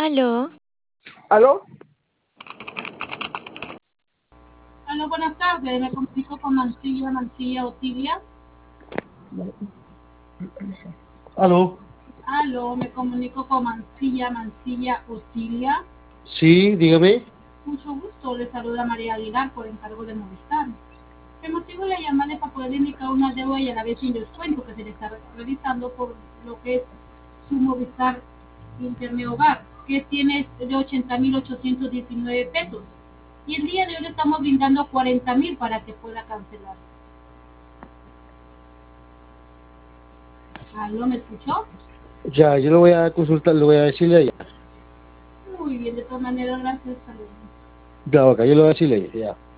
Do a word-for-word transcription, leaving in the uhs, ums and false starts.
Aló. ¿Aló? Aló, buenas tardes. Me comunico con Mancilla, Mancilla Otilia. ¿Aló? Aló, me comunico con Mancilla, Mancilla Otilia. Sí, dígame. Mucho gusto. Le saluda María Aguilar por encargo de Movistar. El motivo de la llamada es para poder indicar una deuda y a la vez un descuento que se le está realizando por lo que es su Movistar Internet Hogar, que tiene de ochenta mil ochocientos diecinueve pesos. Y el día de hoy le estamos brindando cuarenta mil para que pueda cancelar. ¿Aló, me escuchó? Ya, yo lo voy a consultar, lo voy a decirle a ella. Muy bien, de todas maneras, gracias. Saludos. Ya, acá, yo lo voy a decirle a ella, ya.